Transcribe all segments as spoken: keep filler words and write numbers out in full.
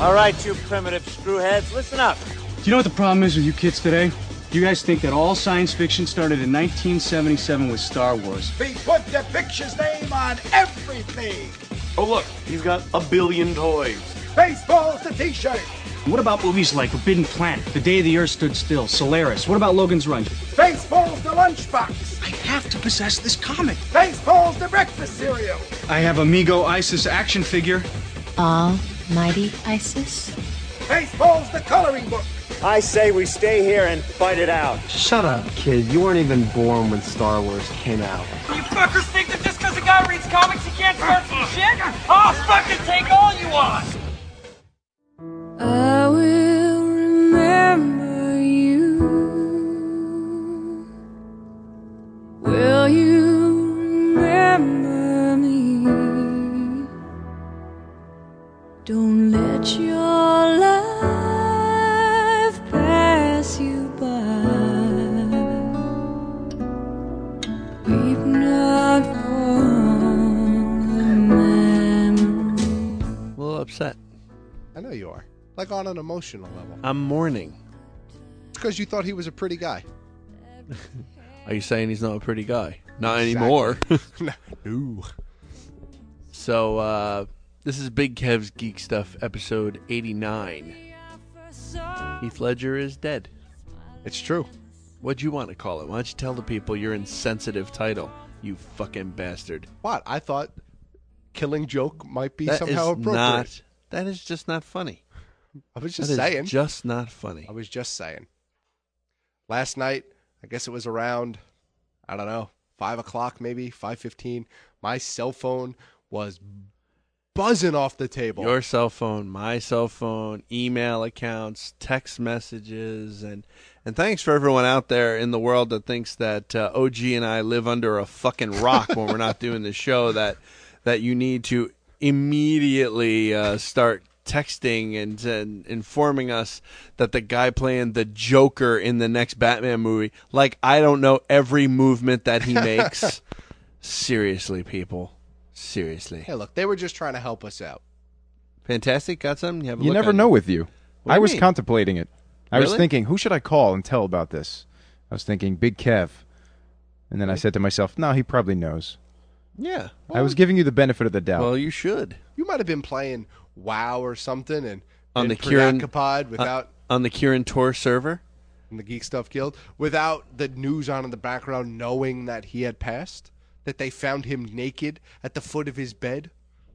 All right, you primitive screwheads, listen up. Do you know what the problem is with you kids today? You guys think that all science fiction started in nineteen seventy-seven with Star Wars. We put the picture's name on everything. Oh, look, he's got a billion toys. Baseball's the t-shirt. What about movies like Forbidden Planet, The Day the Earth Stood Still, Solaris? What about Logan's Run? Baseball's the lunchbox. I have to possess this comic. Baseball's the breakfast cereal. I have Amigo Isis action figure. Almighty Isis? Baseball's the coloring book. I say we stay here and fight it out. Shut up, kid. You weren't even born when Star Wars came out. You fuckers think that just because a guy reads comics he can't start some shit? I'll fucking take all you want! I will remember you. Will you remember me? Don't let your life pass you by. Weep not for the memory. A little upset. I know you are. Like on an emotional level. I'm mourning. It's because you thought he was a pretty guy. Are you saying he's not a pretty guy? Not Exactly. anymore. No. So, uh, this is Big Kev's Geek Stuff, episode eighty-nine. Heath Ledger is dead. It's true. What'd you want to call it? Why don't you tell the people your insensitive title, you fucking bastard? What? I thought Killing Joke might be That somehow is appropriate. not. That is just not funny. I was just That is saying. just not funny. I was just saying. Last night, I guess it was around, I don't know, five o'clock maybe, five fifteen. My cell phone was buzzing off the table. Your cell phone, my cell phone, email accounts, text messages, and and thanks for everyone out there in the world that thinks that uh, O G and I live under a fucking rock when we're not doing the show. That that you need to immediately uh, start texting and, and informing us that the guy playing the Joker in the next Batman movie, like I don't know every movement that he makes. Seriously, people. Seriously. Hey, look, they were just trying to help us out. Fantastic. Got something? You, have a You look never on know it. with you. What do I you was mean? contemplating it. I was Really? thinking, who should I call and tell about this? I was thinking, Big Kev. And then I said to myself, no, he probably knows. Yeah. I was giving you the benefit of the doubt. Well, you should. You might have been playing WoW or something and On been the Kieran- preoccupied without Uh, on the Kieran Tor server? in the Geek Stuff Guild without the news on in the background knowing that he had passed, that they found him naked at the foot of his bed.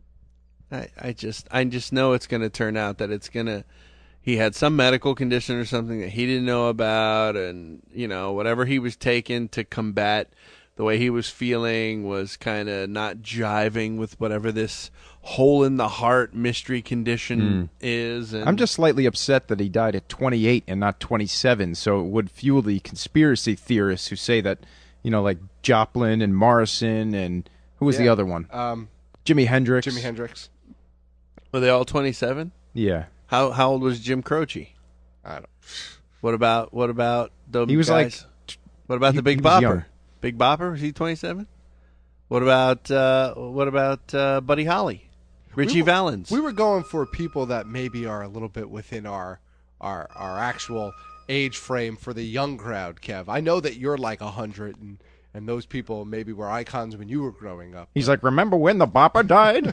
I, I just I just know it's going to turn out that it's going to he had some medical condition or something that he didn't know about, and you know whatever he was taking to combat the way he was feeling was kind of not jiving with whatever this hole in the heart mystery condition is. And I'm just slightly upset that he died at twenty-eight and not twenty-seven, so it would fuel the conspiracy theorists who say that, you know, like Joplin and Morrison and who was the Yeah. other one? Um, Jimi Hendrix. Jimi Hendrix. Were they all twenty-seven? Yeah. How how old was Jim Croce? I don't. What about what about the He was guys? like- What about he- the Big he was Bopper? young. Big Bopper, was he twenty-seven? What about uh, what about uh, Buddy Holly, Richie We were- Valens? We were going for people that maybe are a little bit within our our our actual age frame for the young crowd, Kev. I know that you're like a hundred, and and those people maybe were icons when you were growing up. He's like, remember when the Bopper died?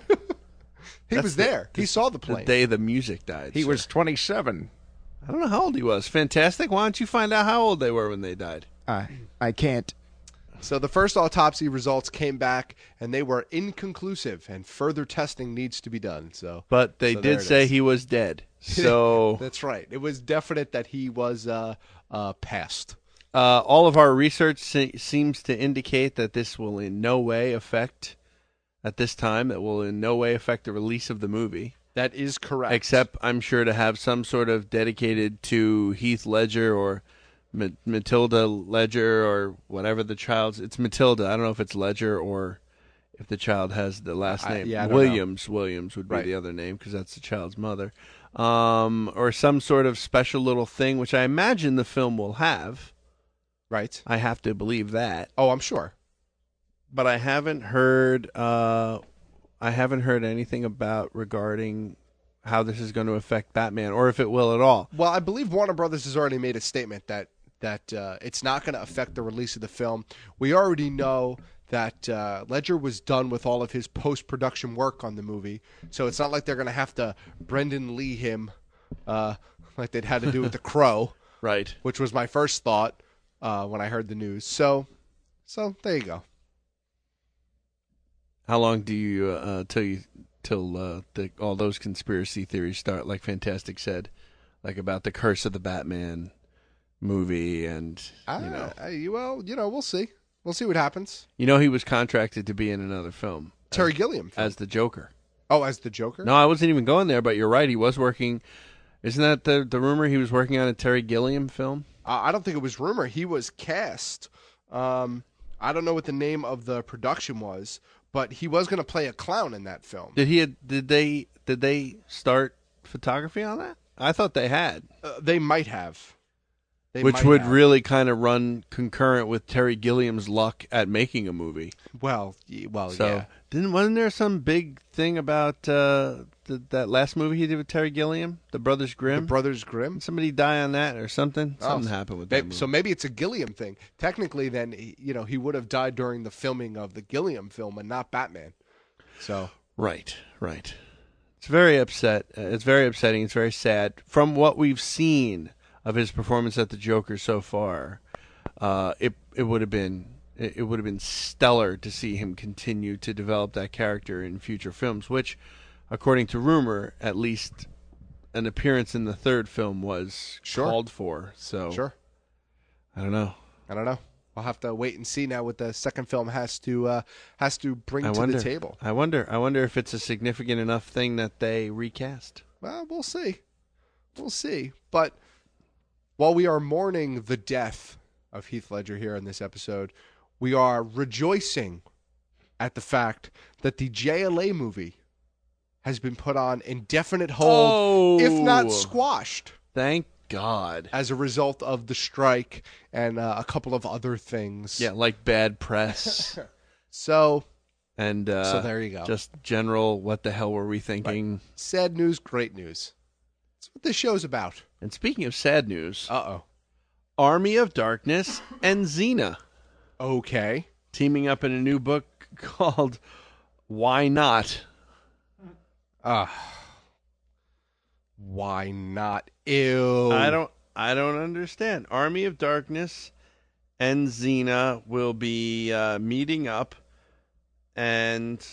He That's was the- there. he saw the the plane. day the music died. he sir. was twenty-seven. I don't know how old he was. Fantastic. Why don't you find out how old they were when they died? I I can't. So the first autopsy results came back, and they were inconclusive, and further testing needs to be done. So, But they so there did it say is. he was dead. So That's right. It was definite that he was uh, uh, passed. uh, all of our research se- seems to indicate that this will in no way affect, at this time, it will in no way affect the release of the movie. That is correct. Except, I'm sure, to have some sort of dedicated to Heath Ledger or Ma- Matilda Ledger or whatever the child's. It's Matilda. I don't know if it's Ledger or if the child has the last I- name. yeah, I don't Williams. Williams would be Right. the other name because that's the child's mother. Um, or some sort of special little thing, which I imagine the film will have. Right. I have to believe that. Oh, I'm sure. But I haven't heard. Uh, I haven't heard anything about regarding how this is going to affect Batman, or if it will at all. Well, I believe Warner Brothers has already made a statement that that uh, it's not going to affect the release of the film. We already know that uh, Ledger was done with all of his post-production work on the movie, so it's not like they're going to have to Brendan Lee him uh, like they'd had to do with The Crow, right? Which was my first thought uh, when I heard the news. So, so there you go. How long do you uh, till you till uh, the, all those conspiracy theories start? Like Fantastic said, like about the curse of the Batman movie, and you know, uh, well, you know, we'll see. We'll see what happens. You know, he was contracted to be in another film, Terry as, Gilliam film. as the Joker. Oh, as the Joker? No, I wasn't even going there, but you're right. He was working. Isn't that the the rumor? He was working on a Terry Gilliam film. Uh, I don't think it was rumor. He was cast. Um, I don't know what the name of the production was, but he was going to play a clown in that film. Did he? Did they? Did they start photography on that? I thought they had. Uh, they might have. They Which might would have. really kind of run concurrent with Terry Gilliam's luck at making a movie. Well, y- well, so yeah. didn't wasn't there some big thing about uh, the, that last movie he did with Terry Gilliam, The Brothers Grimm? The Brothers Grimm. Did somebody die on that or something? Oh, Something happened with that maybe, movie. So maybe it's a Gilliam thing. Technically, then he- you know he would have died during the filming of the Gilliam film and not Batman. So right, right. It's very upset. Uh, it's very upsetting. It's very sad. From what we've seen of his performance at the Joker so far, uh, it it would have been it, it would have been stellar to see him continue to develop that character in future films. Which, according to rumor, at least an appearance in the third film was Sure. called for. So sure. I don't know. I don't know. We'll have to wait and see now what the second film has to uh, has to bring I to wonder. the table. I wonder. I wonder if it's a significant enough thing that they recast. Well, we'll see. We'll see. But while we are mourning the death of Heath Ledger here in this episode, we are rejoicing at the fact that the J L A movie has been put on indefinite hold, Oh. if not squashed, Thank God. as a result of the strike and uh, a couple of other things. Yeah, like bad press. So, And uh, So there you go. Just general, what the hell were we thinking? sad news, great news. That's what this show's about. And speaking of sad news, Uh-oh. Army of Darkness and Xena Okay. teaming up in a new book called Why Not? Uh, why not? Ew. I don't I don't understand. Army of Darkness and Xena will be uh, meeting up, and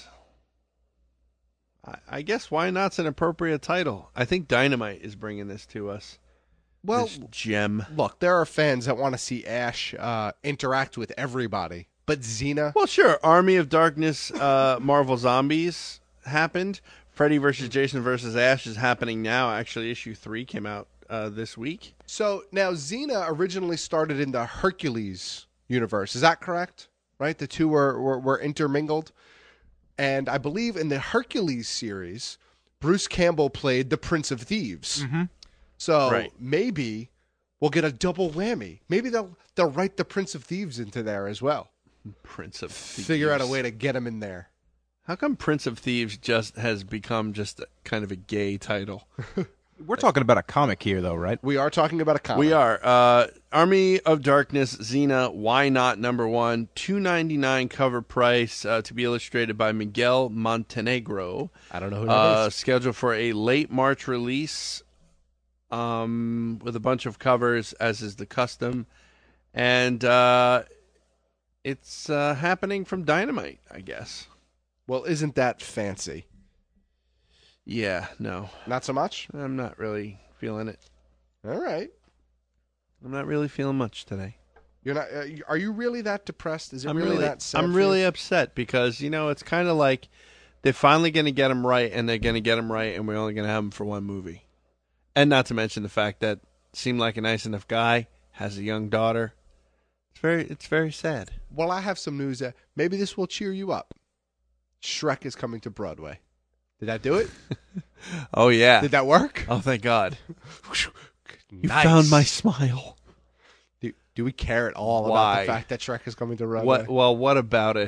I, I guess Why Not's an appropriate title. I think Dynamite is bringing this to us. Well, This gem. look, there are fans that want to see Ash uh, interact with everybody, but Xena. Well, sure. Army of Darkness, uh, Marvel Zombies happened. Freddy versus Jason versus Ash is happening now. Actually, issue three came out uh, this week. So now Xena originally started in the Hercules universe. Is that correct? Right? The two were, were, were intermingled. And I believe in the Hercules series, Bruce Campbell played the Prince of Thieves. Mm-hmm. So Right. maybe we'll get a double whammy. Maybe they'll they'll write the Prince of Thieves into there as well. Prince of Thieves. Figure out a way to get him in there. How come Prince of Thieves just has become just a, kind of a gay title? We're talking about a comic here, though, right? We are talking about a comic. We are. Uh, Army of Darkness, Xena, Why Not, number one, two ninety-nine cover price, uh, to be illustrated by Miguel Montenegro. I don't know who that Uh, is. scheduled for a late March release, um, with a bunch of covers, as is the custom. And uh, it's uh, happening from Dynamite, I guess. Well, isn't that fancy? Yeah, no. Not so much? I'm not really feeling it. All right. I'm not really feeling much today. You're not. Uh, are you really that depressed? Is it I'm really, really, that sad? I'm for really you? upset because, you know, it's kind of like they're finally going to get him right, and they're going to get him right, and we're only going to have him for one movie. And not to mention the fact that seemed like a nice enough guy, has a young daughter. It's very, it's very sad. Well, I have some news that maybe this will cheer you up. Shrek is coming to Broadway. Did that do it? Oh yeah. Did that work? Oh, thank God. You Nice. found my smile. Do, do we care at all Why? about the fact that Shrek is coming to Broadway? What? Well, what about it?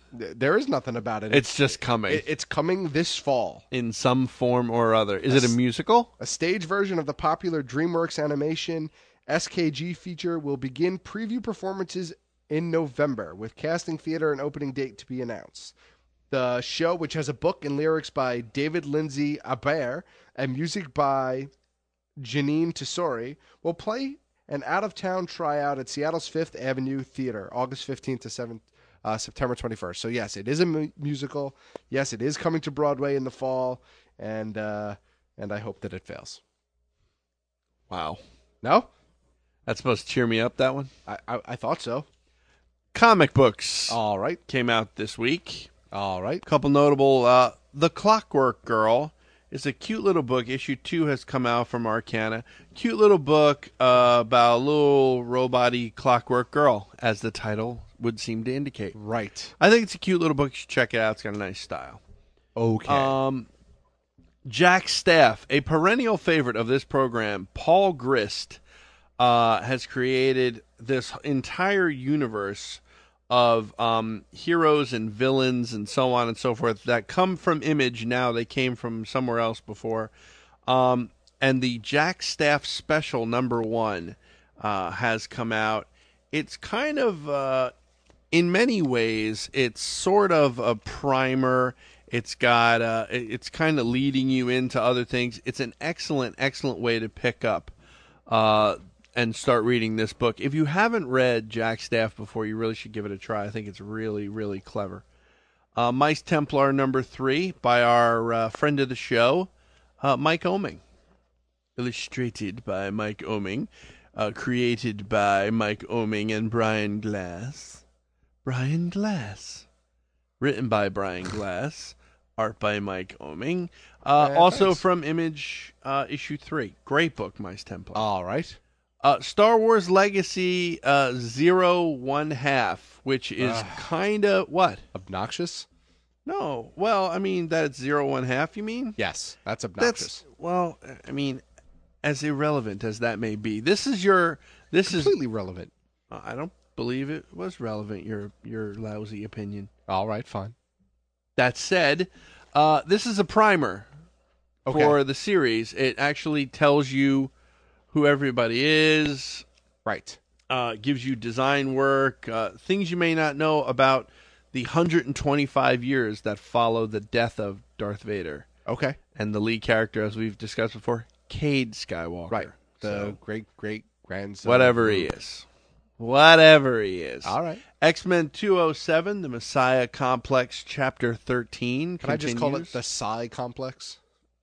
There is nothing about it. It's just coming. It, it's coming this fall. In some form or other. Is it a musical? A stage version of the popular DreamWorks animation S K G feature will begin preview performances in November, with casting, theater, and opening date to be announced. The show, which has a book and lyrics by David Lindsay Abaire and music by Janine Tesori, will play an out-of-town tryout at Seattle's Fifth Avenue Theater, August fifteenth to seventh, uh, September twenty-first. So, yes, it is a mu- musical. Yes, it is coming to Broadway in the fall, and uh, and I hope that it fails. Wow. No? That's supposed to cheer me up, that one? I, I, I thought so. Comic books. All right. Came out this week. All right. Couple notable. Uh, The Clockwork Girl is a cute little book. Issue two has come out from Arcana. Cute little book uh, about a little robot-y clockwork girl, as the title would seem to indicate. Right. I think it's a cute little book. You should check it out. It's got a nice style. Okay. Um, Jack Staff, a perennial favorite of this program, Paul Grist, uh, has created this entire universe of um, heroes and villains and so on and so forth that come from Image now. They came from somewhere else before. Um, and the Jack Staff Special number one uh, has come out. It's kind of, uh, in many ways, it's sort of a primer. It's got, uh, it's kind of leading you into other things. It's an excellent, excellent way to pick up uh, and start reading this book. If you haven't read Jack Staff before, you really should give it a try. I think it's really, really clever. Uh, Mice Templar number three by our uh, friend of the show, uh, Mike Oeming. Illustrated by Mike Oeming. Uh, created by Mike Oeming and Brian Glass. Brian Glass. Written by Brian Glass. Art by Mike Oeming. Uh, Uh, also thanks. from Image uh, issue three. Great book, Mice Templar. All right. Uh, Star Wars Legacy uh, Zero One Half, which is Ugh. kind of what? Obnoxious? No. Well, I mean that it's Zero One Half. You mean? Yes, that's obnoxious. That's well. I mean, as irrelevant as that may be, this is your. This Completely is relevant. I don't believe it was relevant. Your your lousy opinion. All right, fine. That said, uh, this is a primer Okay. for the series. It actually tells you who everybody is. Right. Uh, gives you design work, uh, things you may not know about the one hundred twenty-five years that follow the death of Darth Vader. Okay. And the lead character, as we've discussed before, Cade Skywalker. Right. The So, great great grandson. whatever he is. Whatever he is. All right. X-Men two oh seven, The Messiah Complex, Chapter thirteen. Can I just call it continues. the Psi Complex?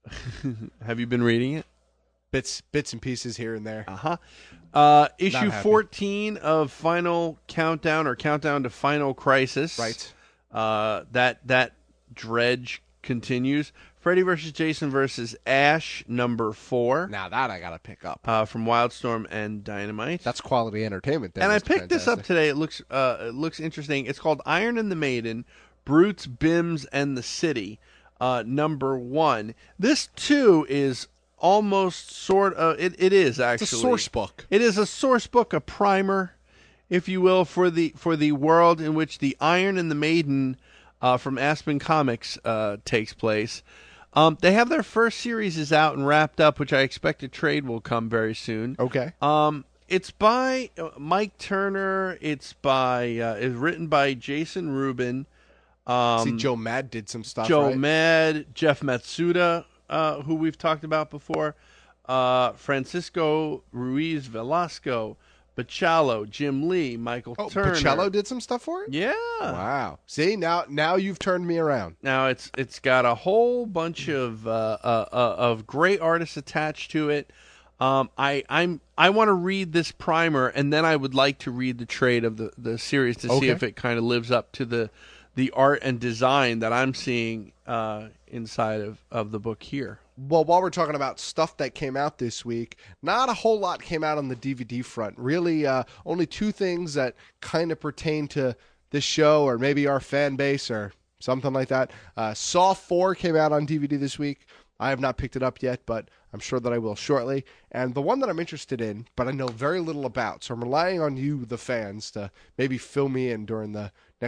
Have you been reading it? Bits bits and pieces here and there. Uh-huh. Uh Issue happy. fourteen of Final Countdown, or Countdown to Final Crisis. Right. Uh, that that dredge continues. Freddy versus Jason versus Ash, number four. Now that I gotta pick up. Uh, from Wildstorm and Dynamite. That's quality entertainment. There, and I Mister picked this up Fantastic. today. It looks uh, it looks interesting. It's called Iron and the Maiden, Brutes, Bims, and the City, uh, number one. This too is almost sort of it. It is actually It's a source book. It is a source book, a primer, if you will, for the for the world in which the Iron and the Maiden uh, from Aspen Comics uh, takes place. Um, they have their first series is out and wrapped up, which I expect a trade will come very soon. Okay. Um, it's by uh, Mike Turner. It's by uh, it's written by Jason Rubin. Um, See, Joe Mad did some stuff. Joe right? Mad, Jeff Matsuda, uh, who we've talked about before, uh, Francisco Ruiz Velasco, Bacallo, Jim Lee, Michael Oh, Turner. Pacello did some stuff for it. Yeah. Wow. See, now now you've turned me around. Now it's it's got a whole bunch of uh, uh, uh, of great artists attached to it. Um, I I'm I want to read this primer, and then I would like to read the trade of the, the series to see Okay. if it kind of lives up to the the art and design that I'm seeing uh, inside of, of the book here. Well, while we're talking about stuff that came out this week, not a whole lot came out on the D V D front. Really, uh, only two things that kind of pertain to this show or maybe our fan base or something like that. Uh, Saw four came out on D V D this week. I have not picked it up yet, but I'm sure that I will shortly. And the one that I'm interested in, but I know very little about, so I'm relying on you, the fans, to maybe fill me in during the next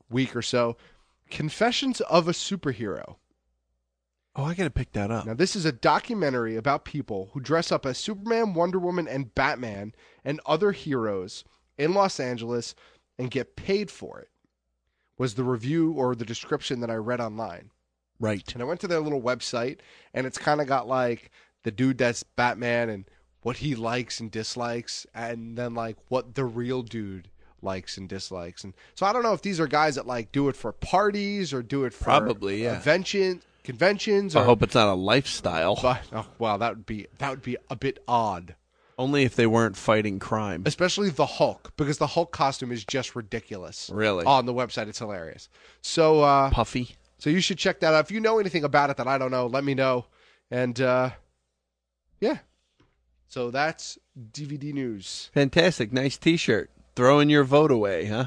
week or so. Confessions of a Superhero. Oh, I got to pick that up. Now, this is a documentary about people who dress up as Superman, Wonder Woman, and Batman and other heroes in Los Angeles and get paid for it, was the review or the description that I read online. Right. And I went to their little website, and it's kind of got like the dude that's Batman and what he likes and dislikes, and then like what the real dude likes and dislikes. And so I don't know if these are guys that like do it for parties or do it for Probably, yeah. convention, conventions. Or, I hope it's not a lifestyle. But, oh, wow, that would be that would be a bit odd. Only if they weren't fighting crime. Especially the Hulk, because the Hulk costume is just ridiculous. Really? On the website, it's hilarious. So uh, Puffy. So you should check that out. If you know anything about it that I don't know, let me know. And uh, yeah. So that's D V D news. Fantastic. Nice T-shirt. Throwing your vote away, huh?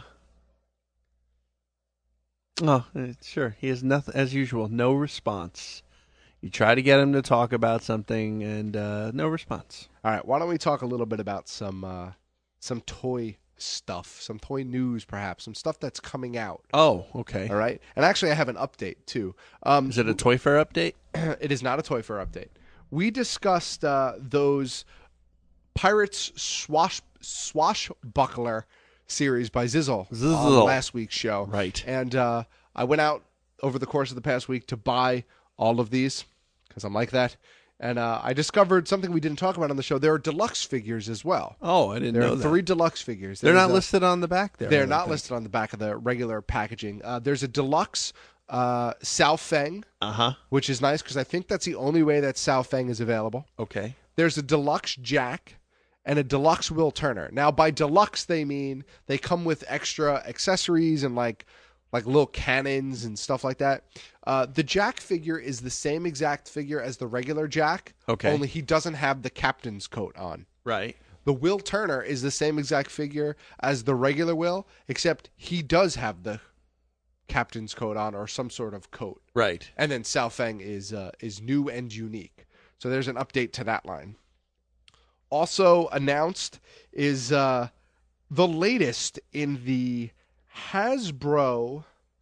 Oh, uh, sure. He has nothing, as usual, no response. You try to get him to talk about something, and uh, no response. All right. Why don't we talk a little bit about some uh, some toy stuff, some toy news, perhaps, some stuff that's coming out. Oh, okay. All right. And actually, I have an update too. Um, is it a Toy Fair update? It is not a Toy Fair update. We discussed uh, those Pirates Swash Swashbuckler series by Zizzle, Zizzle. on last week's show. Right. And uh, I went out over the course of the past week to buy all of these because I'm like that. And uh, I discovered something we didn't talk about on the show. There are deluxe figures as well. Oh, I didn't there know are that. three deluxe figures. They're There's not a, listed on the back there. They're not listed on the back of the regular packaging. Uh, there's a deluxe uh, Sao Feng, uh-huh. which is nice because I think that's the only way that Sao Feng is available. Okay. There's a deluxe Jack and a deluxe Will Turner. Now, by deluxe, they mean they come with extra accessories and like like little cannons and stuff like that. Uh, the Jack figure is the same exact figure as the regular Jack, okay. only he doesn't have the captain's coat on. Right. The Will Turner is the same exact figure as the regular Will, except he does have the captain's coat on or some sort of coat. Right. And then Sao Feng is uh, is new and unique. So there's an update to that line. Also announced is uh, the latest in the Hasbro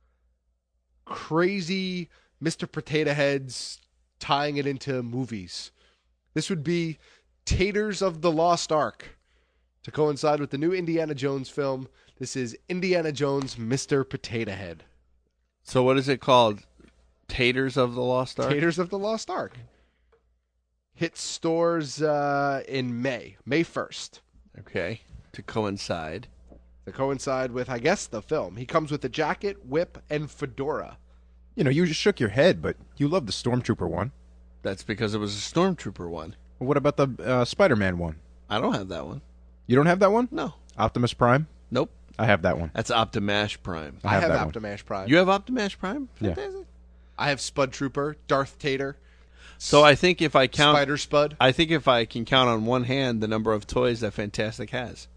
crazy Mister Potato Heads tying it into movies. This would be Taters of the Lost Ark to coincide with the new Indiana Jones film. This is Indiana Jones Mister Potato Head. So what is it called? Taters of the Lost Ark? Taters of the Lost Ark. Hit stores uh, in May, May first. Okay, to coincide. To coincide with, I guess, the film. He comes with a jacket, whip, and fedora. You know, you just shook your head, but you love the Stormtrooper one. That's because it was a Stormtrooper one. What about the uh, Spider-Man one? I don't have that one. You don't have that one? No. Optimus Prime? Nope. I have that one. That's Optimash Prime. I have, I have that Optimash one. Prime. You have Optimash Prime? Yeah. Fantastic. I have Spud Trooper, Darth Tater. So I think if I count Spider Spud. I think if I can count on one hand the number of toys that Fantastic has.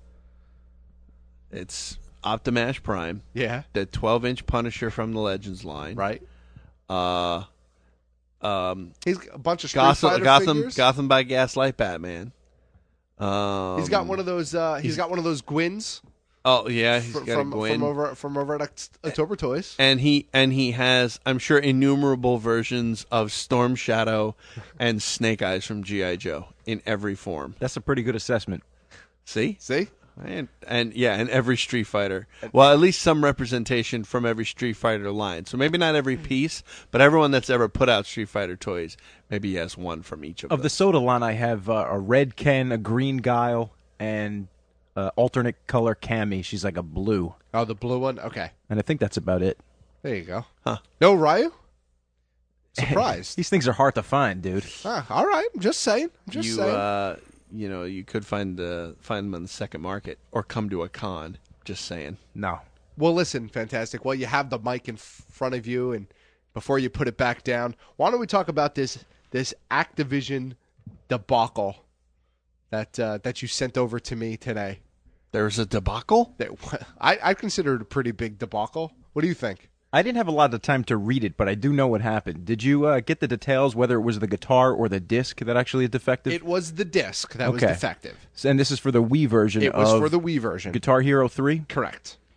It's Optimash Prime. Yeah. The twelve inch Punisher from the Legends line. Right. Uh um He's got a bunch of Street Gotham Fighter Gotham, figures. Gotham by Gaslight Batman. Um He's got one of those uh, he's, he's got one of those Gwins. Oh yeah, he's from, got from, a Gwyn. from over from over at October Toys. And he and he has, I'm sure, innumerable versions of Storm Shadow and Snake Eyes from G I. Joe in every form. That's a pretty good assessment. See? See? And, and yeah, and every Street Fighter. Well, at least some representation from every Street Fighter line. So maybe not every piece, but everyone that's ever put out Street Fighter toys, maybe he has one from each of them. Of the soda line, I have uh, a red Ken, a green Guile, and uh, alternate color Cammy. She's like a blue. Oh, the blue one? Okay. And I think that's about it. There you go. Huh. No Ryu? Surprised. These things are hard to find, dude. Ah, all right. I'm just saying. I'm just you, saying. Uh, you know, you could find uh, find them on the second market or come to a con. Just saying. No. Well, listen, Fantastic. Well, you have the mic in front of you, and before you put it back down, why don't we talk about this this Activision debacle that uh, that you sent over to me today? There's a debacle? That, I, I consider it a pretty big debacle. What do you think? I didn't have a lot of time to read it, but I do know what happened. Did you uh, get the details, whether it was the guitar or the disc that actually is defective? It was the disc that was Okay. defective. And this is for the Wii version It was of for the Wii version. Guitar Hero three? Correct.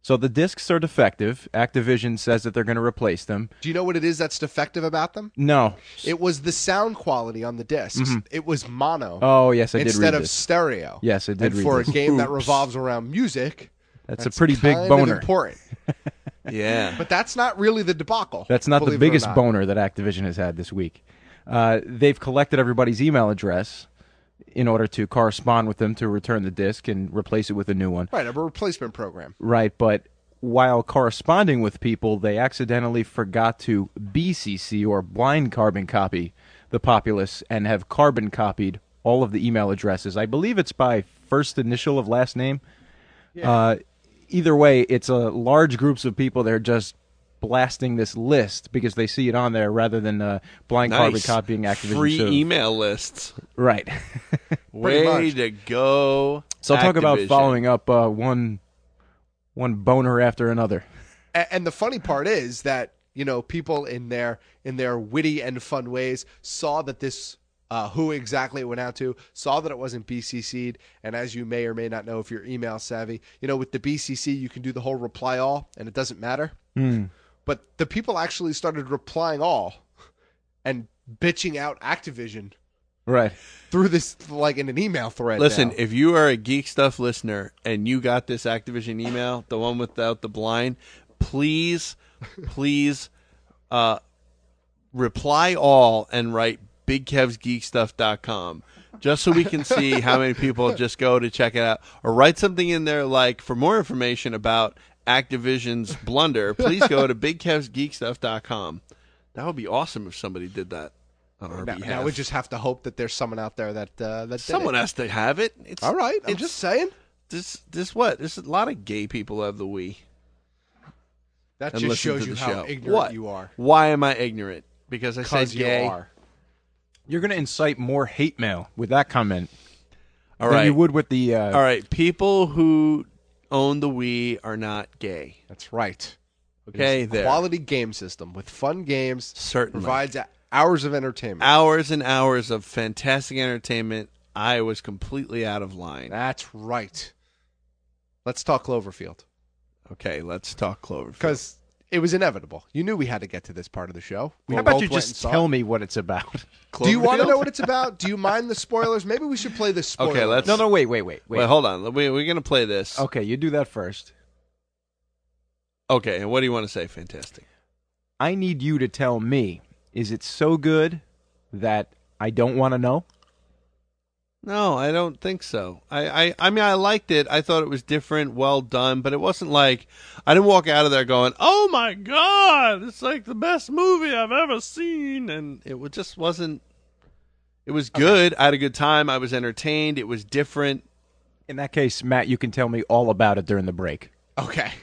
So the discs are defective. Activision says that they're going to replace them. Do you know what it is that's defective about them? No. It was the sound quality on the discs. Mhm. It was mono. Oh, yes, I did read instead of this. stereo. Yes, I did and read for this. a game that Oops. revolves around music, That's, that's a pretty big kind boner. Of important. Yeah. But that's not really the debacle. That's not the believe it or biggest not. boner that Activision has had this week. Uh, they've collected everybody's email address in order to correspond with them to return the disc and replace it with a new one. Right, a replacement program. Right, but while corresponding with people, they accidentally forgot to B C C or blind carbon copy the populace and have carbon copied all of the email addresses. I believe it's by first initial of last name. Yeah. Uh, either way, it's a large groups of people that are just blasting this list because they see it on there rather than uh, blind carbon Nice. copying Activision. Free so- email lists. Right. Way much. to go. So talk about Activision. following up uh, one one boner after another. A- And the funny part is that, you know, people in their in their witty and fun ways saw that this uh, who exactly it went out to, saw that it wasn't B C C'd, and as you may or may not know if you're email savvy, you know, with the B C C you can do the whole reply all and it doesn't matter. Mm. But the people actually started replying all and bitching out Activision Right. through this, like in an email thread. Listen, now. if you are a Geek Stuff listener and you got this Activision email, the one without the blind, please, please uh, reply all and write big kevs geek stuff dot com just so we can see how many people just go to check it out. Or write something in there like, for more information about Activision's blunder, please go to big kevs geek stuff dot com. That would be awesome if somebody did that on our now, behalf. now we just have to hope that there's someone out there that uh, that did Someone it. has to have it. It's, All right, I'm it's- just saying. This, this what? There's a lot of gay people who have the Wii. That and just listen shows to you the how show. ignorant What? you are. Why am I ignorant? Because I said Because you gay. are. You're going to incite more hate mail with that comment All than right. you would with the... Uh, All right. People who own the Wii are not gay. That's right. Okay, It is a there. quality game system with fun games. Certainly. Provides a- hours of entertainment. Hours and hours of fantastic entertainment. I was completely out of line. That's right. Let's talk Cloverfield. Okay, let's talk Cloverfield. Because it was inevitable. You knew we had to get to this part of the show. We How about both you went and just saw tell it. me what it's about? Do you want to Cloverfield? know what it's about? Do you mind the spoilers? Maybe we should play the spoilers. Okay, let's- No, no, wait, wait, wait. Wait, Wait, hold on. We, we're going to play this. Okay, you do that first. Okay, and what do you want to say? Fantastic. I need you to tell me, is it so good that I don't want to know? No, I don't think so. I, I, I mean, I liked it. I thought it was different, well done, but it wasn't like I didn't walk out of there going, "Oh my god, it's like the best movie I've ever seen," and it was, just wasn't. It was good. I had a good time. I was entertained. It was different. In that case, Matt, you can tell me all about it during the break. Okay.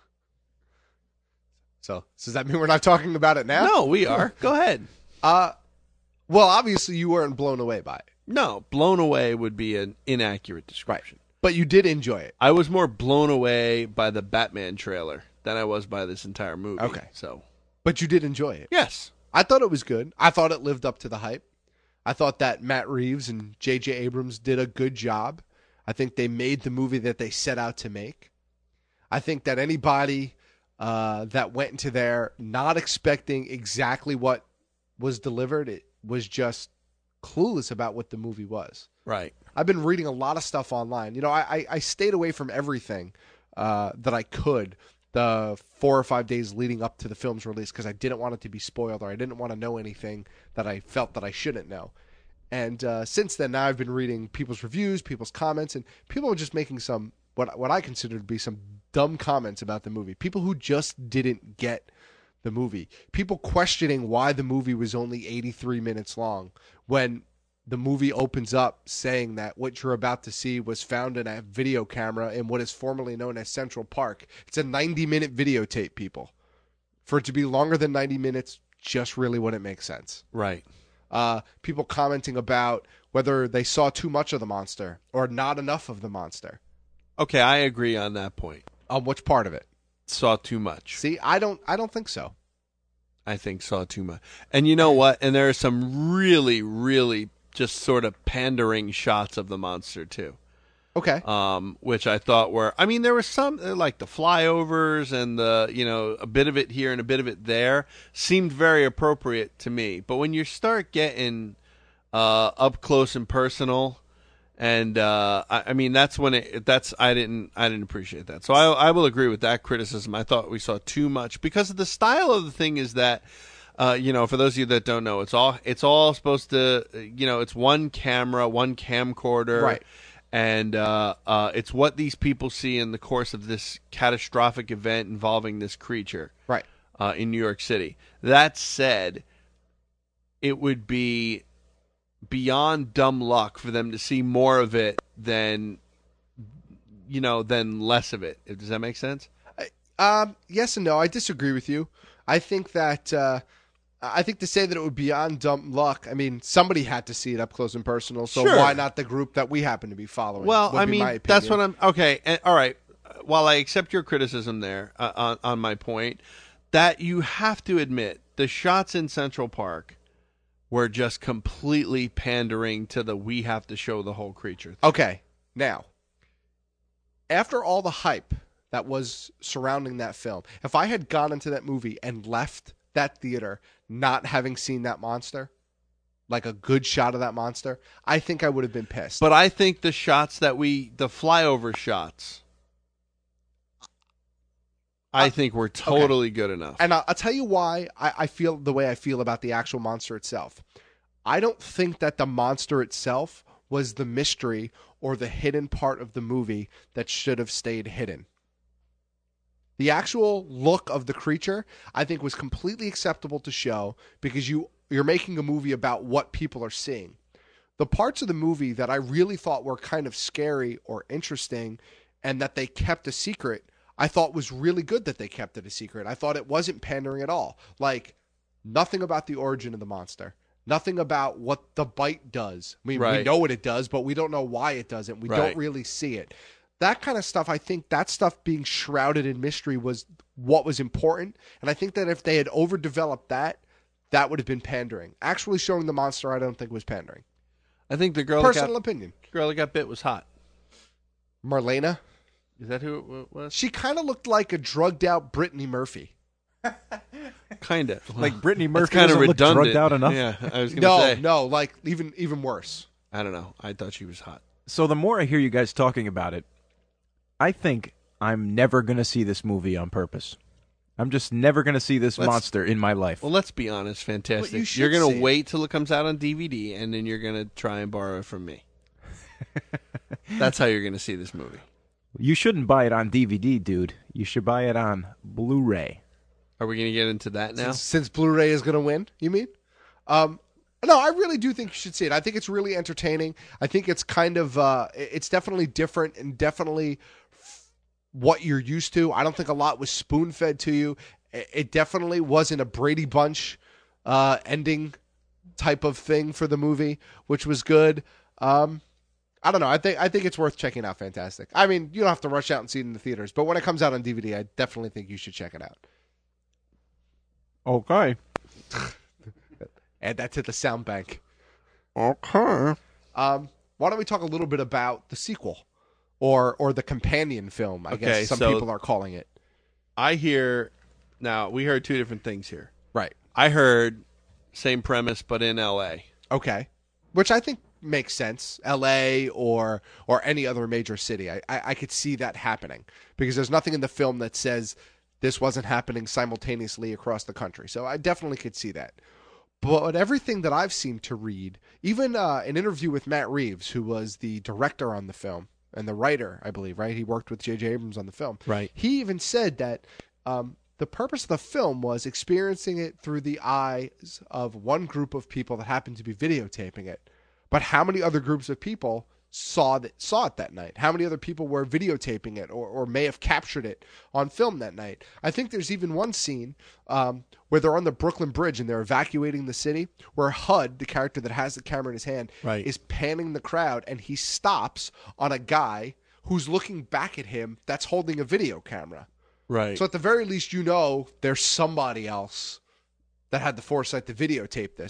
So, does that mean we're not talking about it now? No, we are. Go ahead. Uh, well, obviously you weren't blown away by it. No, blown away would be an inaccurate description. But you did enjoy it. I was more blown away by the Batman trailer than I was by this entire movie. Okay. So, But you did enjoy it. yes. I thought it was good. I thought it lived up to the hype. I thought that Matt Reeves and J J Abrams did a good job. I think they made the movie that they set out to make. I think that anybody uh, that went into there not expecting exactly what was delivered, it was just clueless about what the movie was. Right. I've been reading a lot of stuff online. You know, I, I, I stayed away from everything uh, that I could the four or five days leading up to the film's release because I didn't want it to be spoiled or I didn't want to know anything that I felt that I shouldn't know. And uh, since then, now I've been reading people's reviews, people's comments, and people are just making some what what I consider to be some dumb comments about the movie. People who just didn't get the movie. People questioning why the movie was only eighty-three minutes long when the movie opens up saying that what you're about to see was found in a video camera in what is formerly known as Central Park. It's a ninety-minute videotape, people. For it to be longer than ninety minutes just really wouldn't make sense. Right. Uh, people commenting about whether they saw too much of the monster or not enough of the monster. Okay, I agree on that point. On which part of it? Saw too much. See, I don't I don't think so. I think saw too much. And you know what? And there are some really, really just sort of pandering shots of the monster too. Okay. Um, which I thought were, I mean, there was some uh, like the flyovers and the, you know, a bit of it here and a bit of it there seemed very appropriate to me. But when you start getting uh, up close and personal, and uh, I, I mean, that's when it, that's I didn't I didn't appreciate that. So I I will agree with that criticism. I thought we saw too much because of the style of the thing is that. Uh, you know, for those of you that don't know, it's all it's all supposed to, you know, it's one camera, one camcorder, right? And uh, uh, it's what these people see in the course of this catastrophic event involving this creature, right, uh, in New York City. That said, it would be beyond dumb luck for them to see more of it than, you know, than less of it. Does that make sense? Um, yes and no. I disagree with you. I think that. Uh... I think to say that it would be beyond dumb luck, I mean, somebody had to see it up close and personal, so sure. why not the group that we happen to be following? Well, I mean, that's what I'm... Okay, and, all right. While I accept your criticism there uh, on, on my point, that you have to admit the shots in Central Park were just completely pandering to the we have to show the whole creature thing. Okay, now, after all the hype that was surrounding that film, if I had gone into that movie and left that theater not having seen that monster, like a good shot of that monster, I think I would have been pissed. But I think the shots that we, the flyover shots, I uh, think were totally okay. good enough. And I'll, I'll tell you why I, I feel the way I feel about the actual monster itself. I don't think that the monster itself was the mystery or the hidden part of the movie that should have stayed hidden. The actual look of the creature, I think, was completely acceptable to show because you, you're making a movie about what people are seeing. The parts of the movie that I really thought were kind of scary or interesting and that they kept a secret, I thought was really good that they kept it a secret. I thought it wasn't pandering at all. Like, nothing about the origin of the monster. Nothing about what the bite does. I mean, right. we know what it does, but we don't know why it does it. We right. don't really see it. That kind of stuff, I think that stuff being shrouded in mystery was what was important. And I think that if they had overdeveloped that, that would have been pandering. Actually showing the monster, I don't think was pandering. I think the girl Personal that got, opinion. girl that got bit was hot. Marlena? Is that who it was? She kind of looked like a drugged out Brittany Murphy. Kind of. Like Brittany Murphy kind of doesn't look redundant. drugged out enough? Yeah, I was going to no, say. No, like even even worse. I don't know. I thought she was hot. So the more I hear you guys talking about it, I think I'm never going to see this movie on purpose. I'm just never going to see this Let's, monster in my life. Well, let's be honest. Fantastic. Well, you you're going to it. wait till it comes out on D V D, and then you're going to try and borrow it from me. That's how you're going to see this movie. You shouldn't buy it on D V D, dude. You should buy it on Blu-ray. Are we going to get into that now? Since, since Blu-ray is going to win, you mean? Um, no, I really do think you should see it. I think it's really entertaining. I think it's kind of, uh, it's definitely different and definitely what you're used to. I don't think a lot was spoon-fed to you. It definitely wasn't a Brady Bunch uh, ending type of thing for the movie, which was good. Um, I don't know. I think I think it's worth checking out. Fantastic. I mean, you don't have to rush out and see it in the theaters, but when it comes out on D V D, I definitely think you should check it out. Okay. Add that to the sound bank. Okay. Um, why don't we talk a little bit about the sequel, or or the companion film? I okay, guess some so people are calling it. I hear now we heard two different things here. Right. I heard same premise, but in L A. Okay, which I think makes sense. L A or or any other major city. I, I I could see that happening because there's nothing in the film that says this wasn't happening simultaneously across the country. So I definitely could see that. But everything that I've seen to read, even uh, an interview with Matt Reeves, who was the director on the film and the writer, I believe, right? He worked with J J Abrams on the film. Right. He even said that um, the purpose of the film was experiencing it through the eyes of one group of people that happened to be videotaping it. But how many other groups of people saw that saw it that night? How many other people were videotaping it or, or may have captured it on film that night? I think there's even one scene um, where they're on the Brooklyn Bridge and they're evacuating the city, where H U D, the character that has the camera in his hand, right. is panning the crowd, and he stops on a guy who's looking back at him that's holding a video camera. Right. So at the very least, you know there's somebody else that had the foresight to videotape this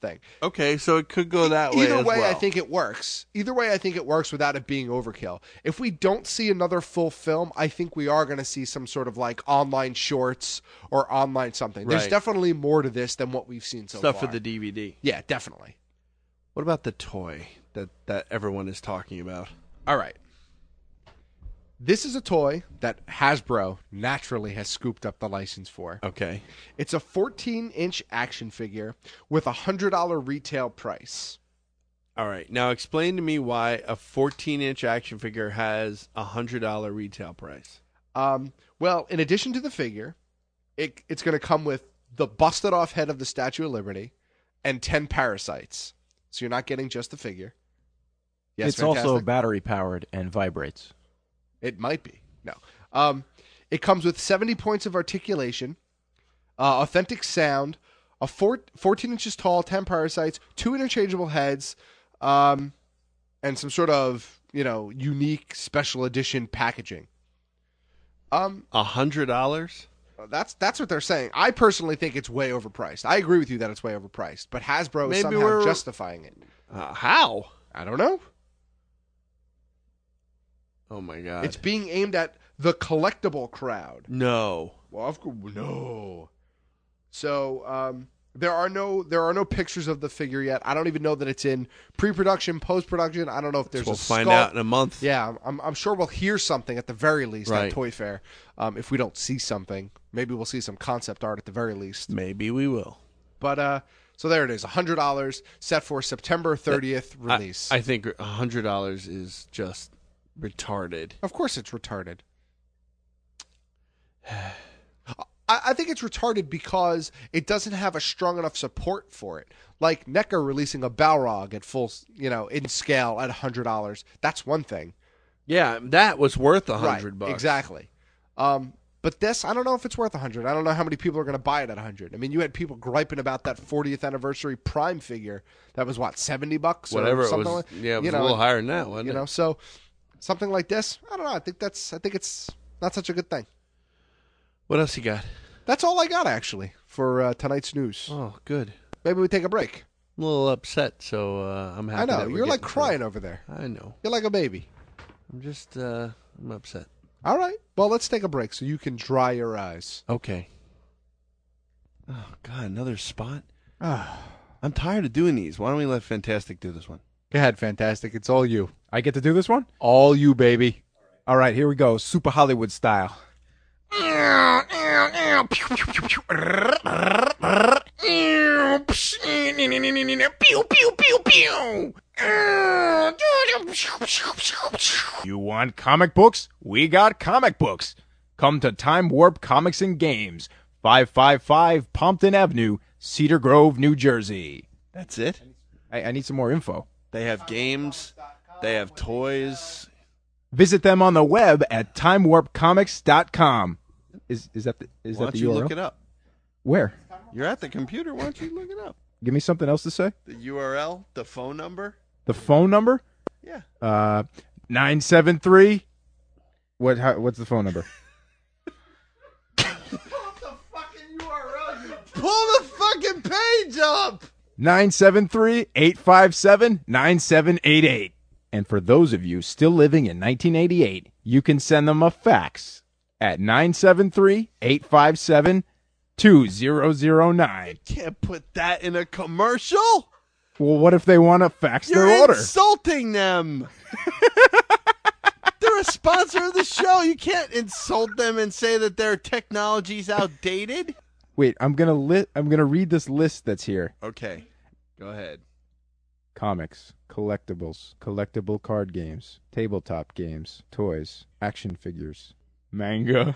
thing. Okay, so it could go that way Either as way, well. I think it works. Either way, I think it works without it being overkill. If we don't see another full film, I think we are going to see some sort of like online shorts or online something. There's Right. definitely more to this than what we've seen so Stuff far. for the D V D. Yeah, definitely. What about the toy that, that everyone is talking about? All right. This is a toy that Hasbro naturally has scooped up the license for. Okay. It's a fourteen-inch action figure with a one hundred dollars retail price. All right. Now explain to me why a fourteen-inch action figure has a one hundred dollars retail price. Um, well, in addition to the figure, it, it's going to come with the busted-off head of the Statue of Liberty and ten parasites. So you're not getting just the figure. Yes, it's also fantastic? battery-powered and vibrates. It might be. No. Um, it comes with seventy points of articulation, uh, authentic sound, a four, fourteen inches tall, ten parasites, two interchangeable heads, um, and some sort of, you know, unique special edition packaging. Um, A hundred dollars? That's that's what they're saying. I personally think it's way overpriced. I agree with you that it's way overpriced, but Hasbro Maybe is somehow we're- justifying it. Uh, how? I don't know. Oh my god! It's being aimed at the collectible crowd. No. Well, of course, no. So um, there are no there are no pictures of the figure yet. I don't even know that it's in pre-production, post-production. I don't know if there's We'll a find sculpt. out in a month. Yeah, I'm I'm sure we'll hear something at the very least Right. at Toy Fair. Um, if we don't see something, maybe we'll see some concept art at the very least. Maybe we will. But uh, so there it is, one hundred dollars set for September thirtieth release. I, I think a hundred dollars is just retarded. Of course, it's retarded. I, I think it's retarded because it doesn't have a strong enough support for it. Like N E C A releasing a Balrog at full, you know, in scale at a hundred dollars. That's one thing. Yeah, that was worth a hundred Right, bucks. exactly. Um, but this, I don't know if it's worth a hundred. I don't know how many people are going to buy it at a hundred. I mean, you had people griping about that fortieth anniversary Prime figure that was what seventy bucks, Whatever or it something was. like, Yeah, it was you a know, little higher than that, wasn't you it? know, so something like this, I don't know. I think that's, I think it's not such a good thing. What else you got? That's all I got actually for uh, tonight's news. Oh, good. Maybe we take a break. I'm a little upset, so uh, I'm happy. I know that we're you're like getting crying through. over there. I know. You're like a baby. I'm just, uh, I'm upset. All right. Well, let's take a break so you can dry your eyes. Okay. Oh God, another spot. Ah. I'm tired of doing these. Why don't we let Fantastic do this one? Go ahead, Fantastic. It's all you. I get to do this one? All you, baby. All right, here we go. Super Hollywood style. You want comic books? We got comic books. Come to Time Warp Comics and Games, five five five Pompton Avenue, Cedar Grove, New Jersey. That's it? I, I need some more info. They have games. They have toys. Visit them on the web at time warp comics dot com. Is is that the, is Why that don't the you U R L? look it up? Where? You're at the computer. Why don't you look it up? Give me something else to say. The U R L, the phone number. The phone number? Yeah. Uh, nine seven three. What? How, what's the phone number? Pull the fucking page up. Nine seven three eight five seven nine seven eight eight. And for those of you still living in nineteen eighty-eight, you can send them a fax at nine seven three eight five seven two zero zero nine. Can't put that in a commercial. Well, what if they want to fax You're their order? insulting them. They're a sponsor of the show. You can't insult them and say that their technology's outdated. Wait, I'm gonna li- I'm gonna read this list that's here. Okay, go ahead. Comics, collectibles, collectible card games, tabletop games, toys, action figures, manga.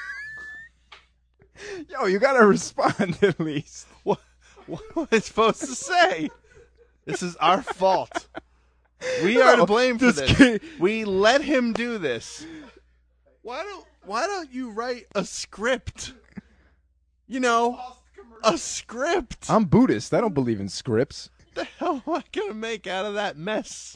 Yo, you gotta respond at least. What, what am I supposed to say? This is our fault. We are No, to blame for this this. kid- We let him do this. Why don't Why don't you write a script? You know, a script. I'm Buddhist. I don't believe in scripts. What the hell am I gonna make out of that mess?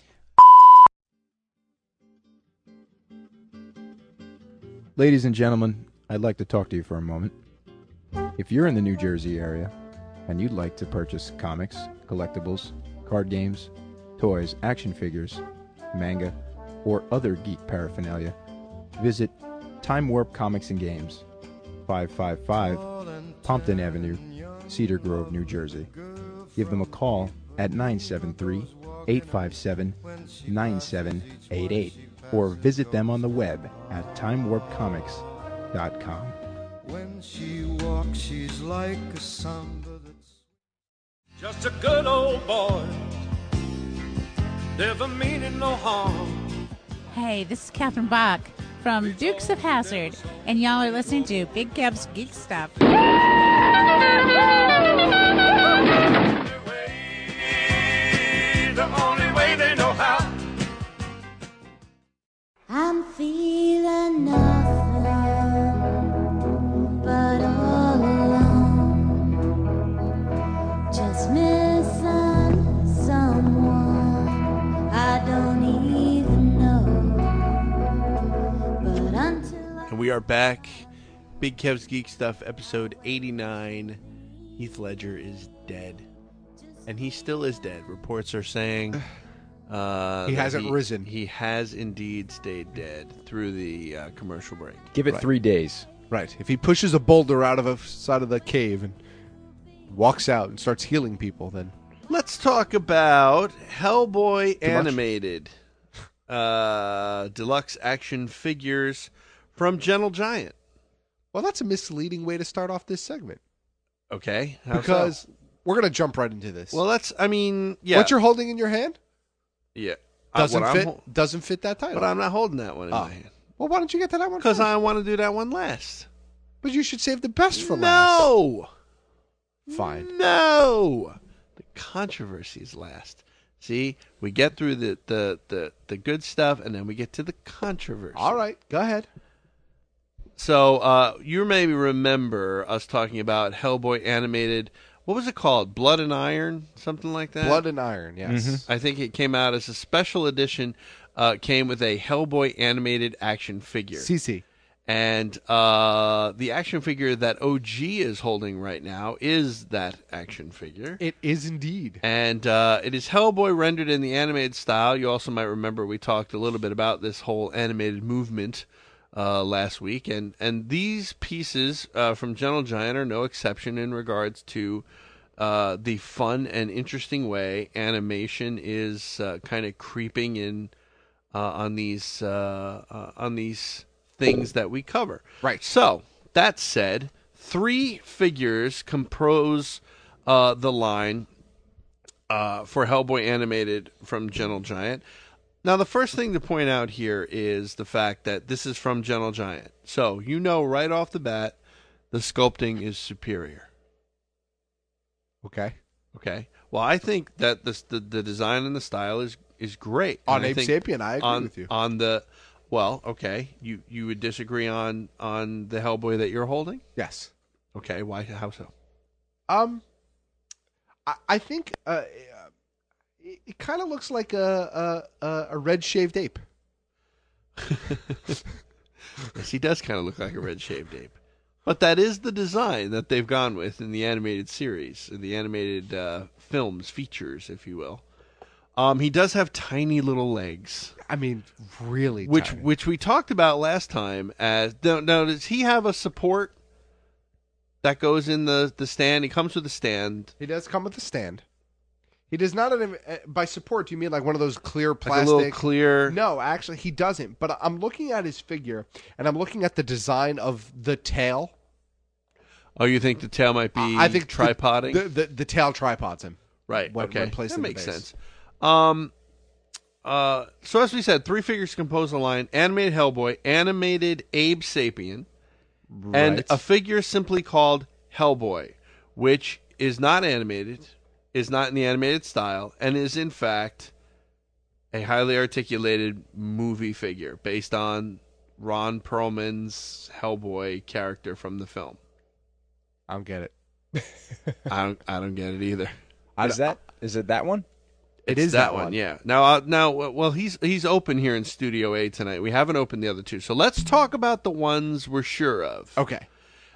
Ladies and gentlemen, I'd like to talk to you for a moment. If you're in the New Jersey area and you'd like to purchase comics, collectibles, card games, toys, action figures, manga, or other geek paraphernalia, visit Time Warp Comics and Games, five five five Pompton Avenue, Cedar Grove, New Jersey. Give them a call at nine seven three, eight five seven, nine seven eight eight or visit them on the web at time warp comics dot com. When she walks, she's like a samba that's just a good old boy, never meaning no harm. Hey, this is Catherine Bach from Dukes of Hazzard, and y'all are listening to Big Kev's Geek Stuff. The only way they know how. I'm feeling nothing but all alone, just missing someone I don't even know. But until I And we are back. Big Kev's Geek Stuff, episode eighty-nine. Heath Ledger is dead. And he still is dead. Reports are saying uh, He that hasn't he, risen. He has indeed stayed dead through the uh, commercial break. Give it Right. three days. Right. If he pushes a boulder out of a side of the cave and walks out and starts healing people, then Let's talk about Hellboy Too much? animated uh, deluxe action figures from Gentle Giant. well, that's a misleading way to start off this segment Okay, how because so? we're going to jump right into this. Well, that's. I mean, yeah. What you're holding in your hand yeah Uh, doesn't what I'm fit. hol- doesn't fit that title. but I'm not holding that one in Oh. my hand Well, why don't you get to that one? because first? I want to do that one last. But you should save the best for last. No, Fine. no. The controversy is last. See, we get through the, the, the, the good stuff, and then we get to the controversy. All right, go ahead. So uh, you maybe remember us talking about Hellboy animated. What was it called? Blood and Iron, something like that. Blood and Iron, yes. Mm-hmm. I think it came out as a special edition. Uh, came with a Hellboy animated action figure. C C. And uh, the action figure that O G is holding right now is that action figure. It is indeed. And uh, it is Hellboy rendered in the animated style. You also might remember we talked a little bit about this whole animated movement uh, last week. And, and these pieces uh, from Gentle Giant are no exception in regards to uh, the fun and interesting way animation is uh, kind of creeping in uh, on these uh, uh, on these things that we cover. Right. So, that said, three figures compose uh, the line uh, for Hellboy animated from Gentle Giant. Now, the first thing to point out here is the fact that this is from Gentle Giant. So, you know right off the bat, the sculpting is superior. Okay. Okay. Well, I think that this, the the design and the style is is great. On And I Ape think Sapien, I agree on, with you. On the well, okay, you you would disagree on on the Hellboy that you're holding? Yes. Okay. Why? How so? Um, I, I think uh, it, it kind of looks like a a, a a red shaved ape. Yes, he does kind of look like a red shaved ape. But that is the design that they've gone with in the animated series, in the animated uh, films, features, if you will. Um, he does have tiny little legs. I mean, really which tiny. which we talked about last time. As now, now, does he have a support that goes in the, the stand? He comes with a stand. He does come with a stand. He does not. Uh, by support, do you mean like one of those clear Like a plastic? little clear. No, actually, he doesn't. But I'm looking at his figure, and I'm looking at the design of the tail. Oh, you think the tail might be I think tripoding? The, the, the, the tail tripods him. Right. When, okay. when placed That in the makes base. sense. Um, uh, so as we said, three figures compose the line: animated Hellboy, animated Abe Sapien, and Right. a figure simply called Hellboy, which is not animated, is not in the animated style, and is in fact a highly articulated movie figure based on Ron Perlman's Hellboy character from the film. I don't get it. I don't. I don't get it either. Is that is it that one? It It's is that, that one, one. yeah. Now, uh, now, well, he's he's open here in Studio A tonight. We haven't opened the other two, so let's talk about the ones we're sure of. Okay.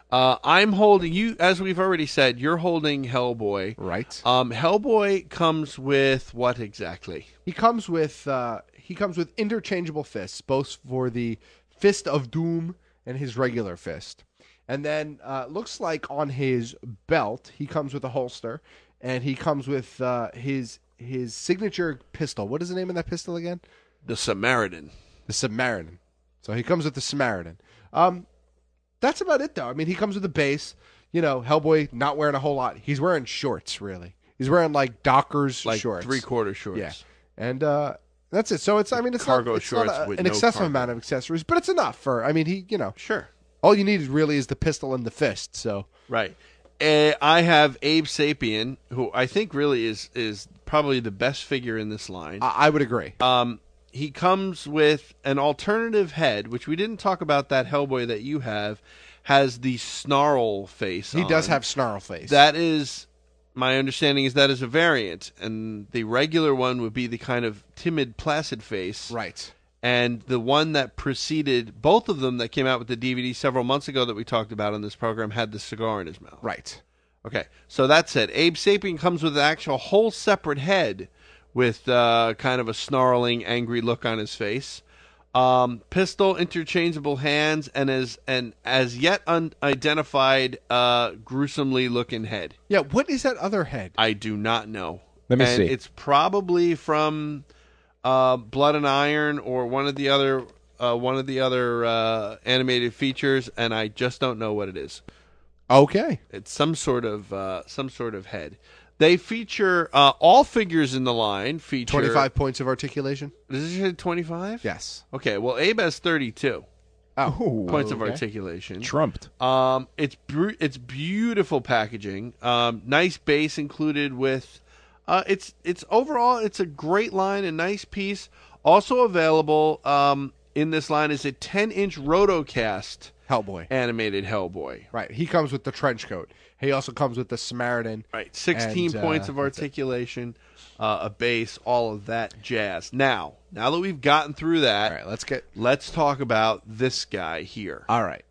Uh, I'm holding you, as we've already said, you're holding Hellboy. Right. Um, Hellboy comes with what exactly? He comes with uh, he comes with interchangeable fists, both for the Fist of Doom and his regular fist. And then uh, looks like on his belt, he comes with a holster, and he comes with uh, his his signature pistol. What is the name of that pistol again? The Samaritan. The Samaritan. So he comes with the Samaritan. Um, that's about it, though. I mean, he comes with a base. You know, Hellboy not wearing a whole lot. He's wearing shorts, really. He's wearing like Dockers Like shorts, three-quarter shorts. Yeah, and uh, that's it. So it's I mean it's Cargo not, it's shorts not a, with an no excessive cargo. amount of accessories, but it's enough for. I mean, he you know Sure. all you need is really is the pistol and the fist. So Right. Uh, I have Abe Sapien, who I think really is is probably the best figure in this line. I, I would agree. Um, he comes with an alternative head, which we didn't talk about. That Hellboy that you have has the snarl face. He on. does have snarl face. That is, my understanding is that is a variant, and the regular one would be the kind of timid, placid face. Right. And the one that preceded both of them that came out with the D V D several months ago that we talked about on this program had the cigar in his mouth. Right. Okay, so that's it. Abe Sapien comes with an actual whole separate head with uh, kind of a snarling, angry look on his face. Um, pistol, interchangeable hands, and as an as yet unidentified, uh, gruesomely looking head. Yeah, what is that other head? I do not know. Let me and see. It's probably from uh, Blood and Iron or one of the other uh, one of the other uh, animated features, and I just don't know what it is. Okay, it's some sort of uh, some sort of head. They feature uh, all figures in the line. Feature twenty-five points of articulation. Does it say twenty-five? Yes. Okay. Well, Abe has thirty-two. Oh, points of okay. articulation. Trumped. Um, it's bru- it's beautiful packaging. Um, nice base included with. Uh, it's it's overall it's a great line, a nice piece. Also available um, in this line is a ten-inch Rotocast Hellboy animated Hellboy. Right. He comes with the trench coat. He also comes with the Samaritan. Right. sixteen and, points uh, of articulation, uh, a base, all of that jazz. Now, now that we've gotten through that, all right, let's get let's talk about this guy here. All right.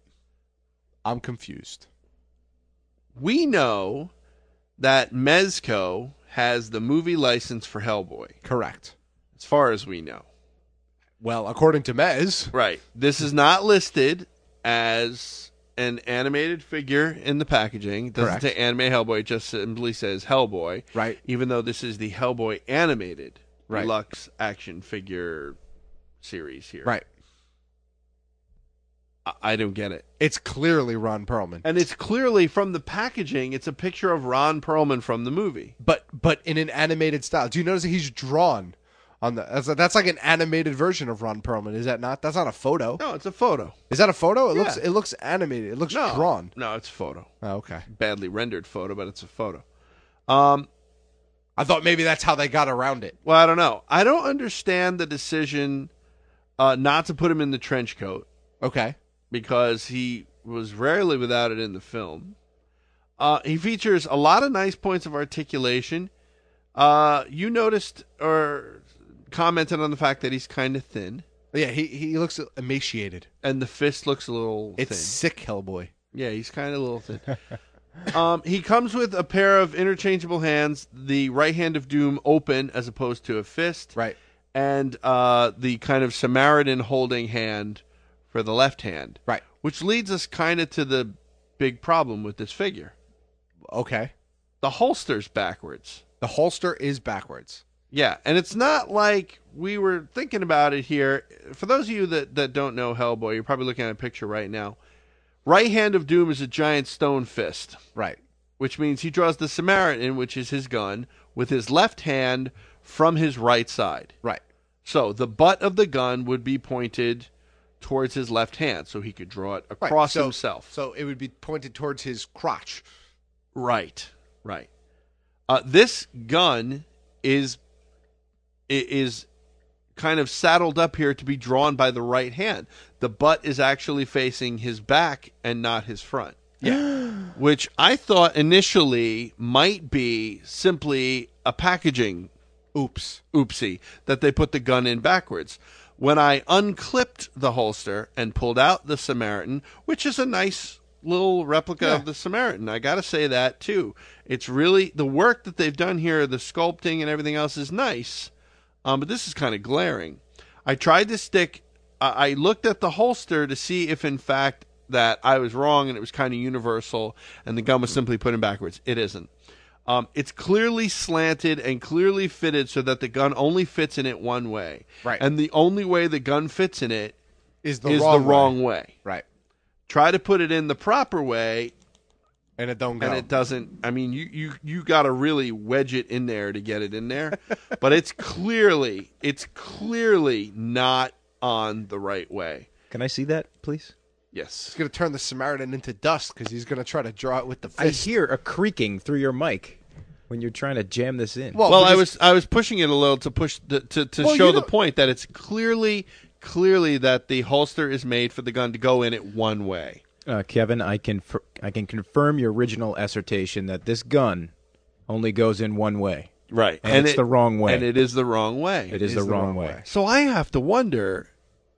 I'm confused. We know that Mezco has the movie license for Hellboy. Correct. As far as we know. Well, according to Mez. Right. This is not listed as an animated figure in the packaging. It doesn't Correct. say anime Hellboy. It just simply says Hellboy. Right. Even though this is the Hellboy animated Right. deluxe action figure series here. Right. I, I don't get it. It's clearly Ron Perlman. And it's clearly from the packaging, it's a picture of Ron Perlman from the movie. But but in an animated style. Do you notice that he's drawn on the that's, that's like an animated version of Ron Perlman, is that not? That's not a photo. No, it's a photo. Is that a photo? It Yeah. looks it looks animated. It looks No, drawn. No, it's a photo. Oh, okay. Badly rendered photo, but it's a photo. Um, I thought maybe that's how they got around it. Well, I don't know. I don't understand the decision uh, not to put him in the trench coat. Okay. Because he was rarely without it in the film. Uh, he features a lot of nice points of articulation. Uh, you noticed or commented on the fact that he's kind of thin. Yeah, he he looks emaciated. And the fist looks a little It's thin. sick, Hellboy. Yeah, he's kind of a little thin. um, he comes with a pair of interchangeable hands, the right hand of doom open as opposed to a fist. Right. And uh, the kind of Samaritan holding hand for the left hand. Right. Which leads us kind of to the big problem with this figure. Okay. The holster's backwards. The holster is backwards. Yeah, and it's not like we were thinking about it here. For those of you that, that don't know Hellboy, you're probably looking at a picture right now. Right hand of doom is a giant stone fist. Right. Which means he draws the Samaritan, which is his gun, with his left hand from his right side. Right. So the butt of the gun would be pointed towards his left hand, so he could draw it across Right. So, himself. So it would be pointed towards his crotch. Right, right. Uh, this gun is is kind of saddled up here to be drawn by the right hand. The butt is actually facing his back and not his front. Yeah. Which I thought initially might be simply a packaging oops, oopsie, that they put the gun in backwards. When I unclipped the holster and pulled out the Samaritan, which is a nice little replica Yeah. of the Samaritan. I got to say that too. It's really the work that they've done here, the sculpting and everything else is nice, um, but this is kind of glaring. I tried to stick. I I looked at the holster to see if, in fact, that I was wrong and it was kind of universal, and the gun was simply put in backwards. It isn't. Um, it's clearly slanted and clearly fitted so that the gun only fits in it one way. Right. And the only way the gun fits in it Is the is wrong the wrong way. way. Right. Try to put it in the proper way, And it don't go. and it doesn't. I mean, you you you got to really wedge it in there to get it in there. But it's clearly it's clearly not on the right way. Can I see that, please? Yes. He's going to turn the Samaritan into dust because he's going to try to draw it with the I fist. hear a creaking through your mic when you're trying to jam this in. Well, Well, I because- was I was pushing it a little to push the, to to Well, show you the don't- point that it's clearly clearly that the holster is made for the gun to go in it one way. Uh, Kevin, I can fir- I can confirm your original assertion that this gun only goes in one way. Right. And, it's it- the wrong way. And it is the wrong way. It is the wrong way. So I have to wonder,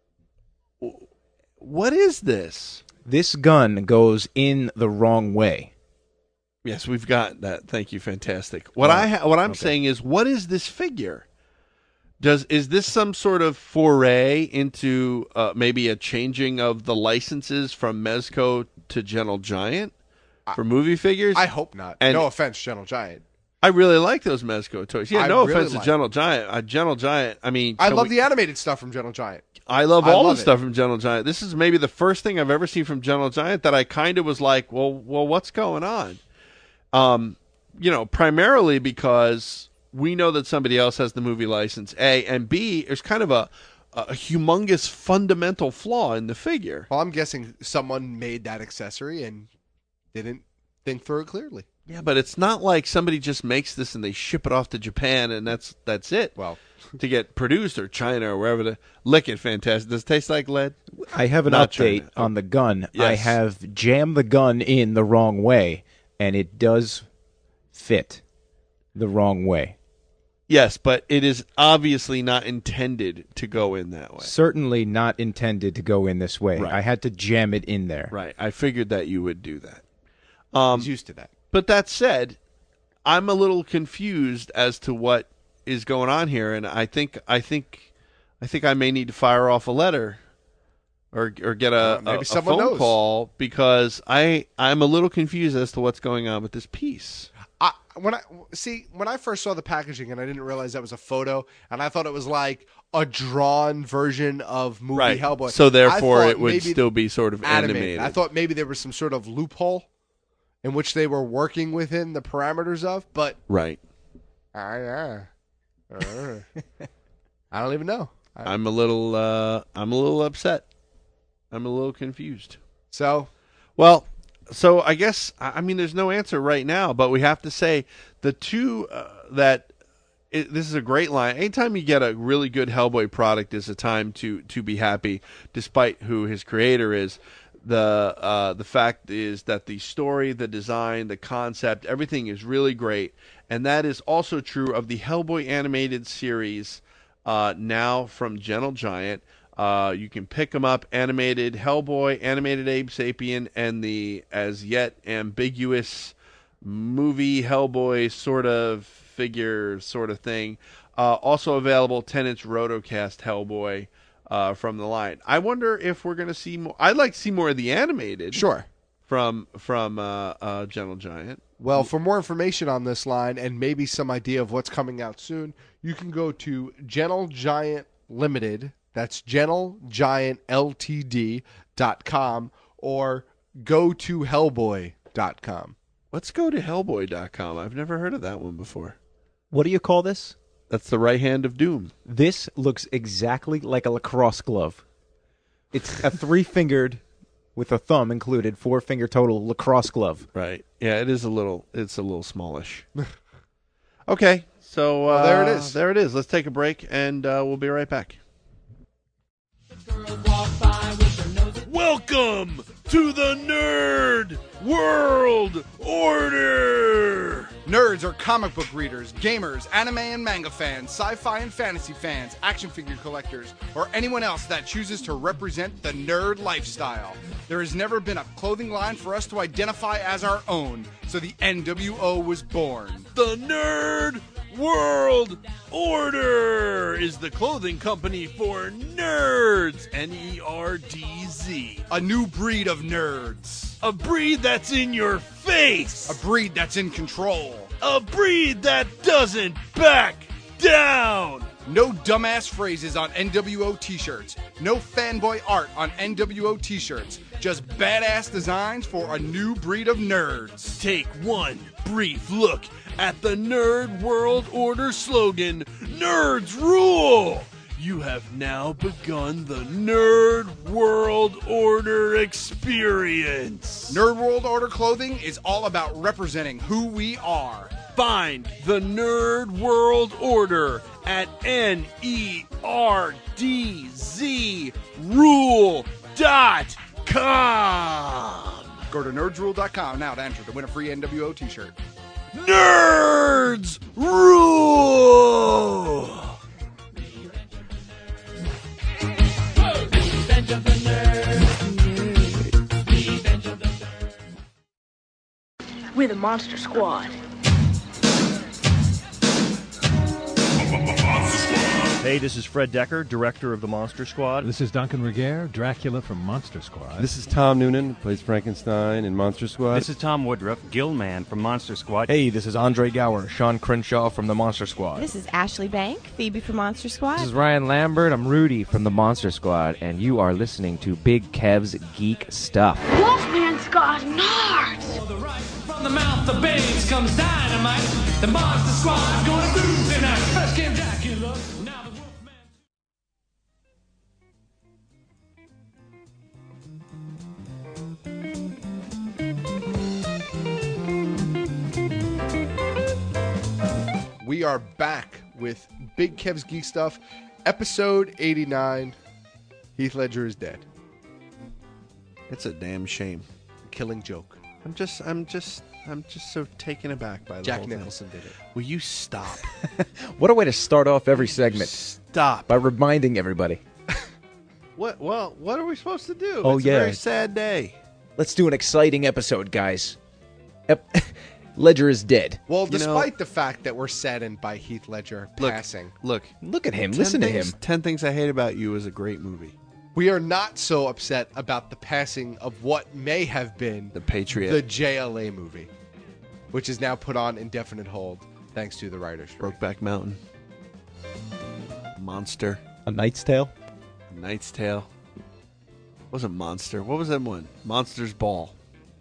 w- what is this? This gun goes in the wrong way. Yes, we've got that. Thank you, fantastic. What Oh, I ha- what I'm okay. saying is, what is this figure? Does is this some sort of foray into uh, maybe a changing of the licenses from Mezco to Gentle Giant for movie figures? I hope not. And- no offense, Gentle Giant. I really like those Mezco toys. Yeah, I no really offense like- to Gentle Giant. Uh, Gentle Giant. I mean, I can love we- the animated stuff from Gentle Giant. I love I all love the it. stuff from Gentle Giant. This is maybe the first thing I've ever seen from Gentle Giant that I kind of was like, well, well, what's going on? Um, you know, primarily because we know that somebody else has the movie license, A, and B, there's kind of a, a humongous fundamental flaw in the figure. Well, I'm guessing someone made that accessory and didn't think through it clearly. Yeah, but it's not like somebody just makes this and they ship it off to Japan and that's that's it. Well, to get produced or China or wherever to lick it. Fantastic. Does it taste like lead? I have an Not update China. on the gun. I Yes. have jammed the gun in the wrong way, and it does fit the wrong way. Yes, but it is obviously not intended to go in that way. Certainly not intended to go in this way. Right. I had to jam it in there. Right. I figured that you would do that. Um, He's used to that. But that said, I'm a little confused as to what is going on here, and I think I think I think I may need to fire off a letter or or get a, Uh, maybe a, a someone phone knows. call because I I'm a little confused as to what's going on with this piece. I, when I see when I first saw the packaging and I didn't realize that was a photo, and I thought it was like a drawn version of movie Right. Hellboy. So I therefore, thought it would maybe still be sort of animated. I thought maybe there was some sort of loophole in which they were working within the parameters of, but Right. I, uh, uh, I don't even know. I, I'm a little uh, I'm a little upset. I'm a little confused. so Well, so I guess I I mean there's no answer right now, but we have to say the two uh, that it, this is a great line. Anytime you get a really good Hellboy product, is a time to to be happy, despite who his creator is. The uh, the fact is that the story, the design, the concept, everything is really great, and that is also true of the Hellboy animated series. Uh, now from Gentle Giant. Uh, you can pick them up, animated Hellboy, animated Abe Sapien, and the as yet ambiguous movie Hellboy sort of figure sort of thing. Uh, also available ten-inch Rotocast Hellboy uh, from the line. I wonder if we're going to see more. I'd like to see more of the animated. Sure. From from uh, uh, Gentle Giant. Well, for more information on this line and maybe some idea of what's coming out soon, you can go to Gentle Giant Limited. That's gentle giant l t d dot com or go to hellboy dot com. Let's go to hellboy dot com. I've never heard of that one before. What do you call this? That's the right hand of doom. This looks exactly like a lacrosse glove. It's a three-fingered, with a thumb included, four-finger total lacrosse glove. Right. Yeah, it is a little. It's a little smallish. Okay, so uh, Well, there it is. There it is. Let's take a break, and uh, we'll be right back. Welcome to the Nerd World Order. Nerds are comic book readers, gamers, anime and manga fans, sci-fi and fantasy fans, action figure collectors, or anyone else that chooses to represent the nerd lifestyle. There has never been a clothing line for us to identify as our own, so the N W O was born. The Nerd World Order is the clothing company for nerds. N E R D Z. A new breed of nerds. A breed that's in your face. A breed that's in control. A breed that doesn't back down. No dumbass phrases on N W O t-shirts. No fanboy art on N W O t-shirts. Just badass designs for a new breed of nerds. Take one brief look at the Nerd World Order slogan, Nerds Rule! You have now begun the Nerd World Order experience. Nerd World Order clothing is all about representing who we are. Find the Nerd World Order at N E R D Z rule dot com. Go to nerds rule dot com now to enter to win a free N W O t-shirt. Nerds Rule! We're the Monster Squad. Hey, this is Fred Decker, director of the Monster Squad. This is Duncan Regehr, Dracula from Monster Squad. This is Tom Noonan, who plays Frankenstein in Monster Squad. This is Tom Woodruff, Gillman from Monster Squad. Hey, this is Andre Gower, Sean Crenshaw from the Monster Squad. This is Ashley Bank, Phoebe from Monster Squad. This is Ryan Lambert, I'm Rudy from the Monster Squad, and you are listening to Big Kev's Geek Stuff. Wolfman's got nards! From the mouth of babes comes dynamite. The Monster Squad gonna groove tonight. First came Dracula, now the We are back with Big Kev's Geek Stuff, episode eighty-nine. Heath Ledger is dead. It's a damn shame. Killing joke. I'm just, I'm just, I'm just so taken aback by the Jack whole Nicholson thing. did it. Will you stop? What a way to start off every segment. Stop. By reminding everybody. What? Well, what are we supposed to do? Oh, it's yeah. a very sad day. Let's do an exciting episode, guys. Ep- Ledger is dead. Well, You despite know- the fact that we're saddened by Heath Ledger Look, passing, Look, Look at him. ten Listen to things, him. Ten Things I Hate About You is a great movie. we are not so upset about the passing of what may have been The Patriot. the J L A movie, which is now put on indefinite hold thanks to the writer's strike. Brokeback Mountain. Monster. A Knight's Tale? Knight's Tale. Wasn't Monster. What was that one? Monster's Ball.